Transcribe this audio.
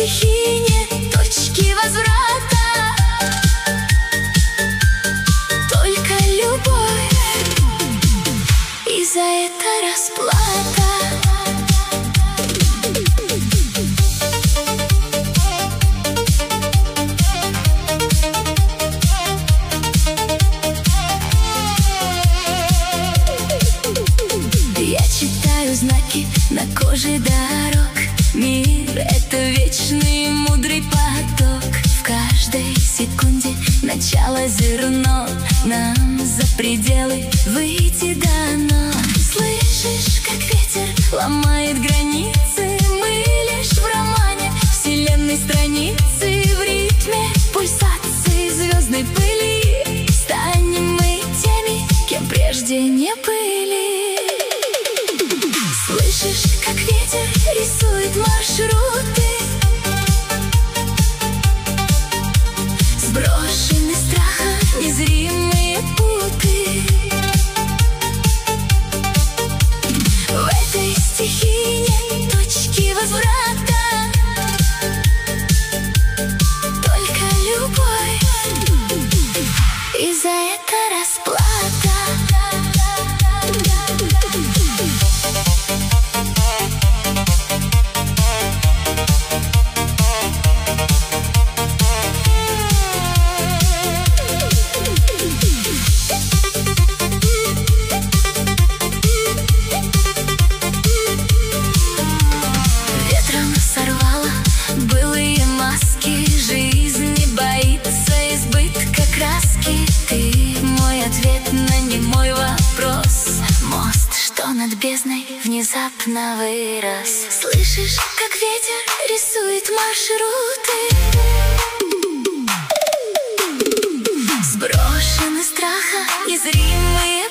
стихии нет точки возврата, только любовь, и за это расплата. Я читаю знаки на коже дорог. Мир — это вечный мудрый поток. В каждой секунде начало зерно. Нам за пределы выйти дано. Слышишь, как ветер ломает границы? Мы лишь в романе вселенной страницы. В ритме пульсации звездной пыли станем мы теми, кем прежде не были. Слышишь, как ветер рисует маршруты? Сброшены страха незримые путы. В этой стихии нет точки возврата, только любовь, и за это расплата. Сорвала былые маски. Жизнь не боится избытка краски. Ты мой ответ на немой вопрос. Мост, что над бездной внезапно вырос. Слышишь, как ветер рисует маршруты? Сброшены страха незримые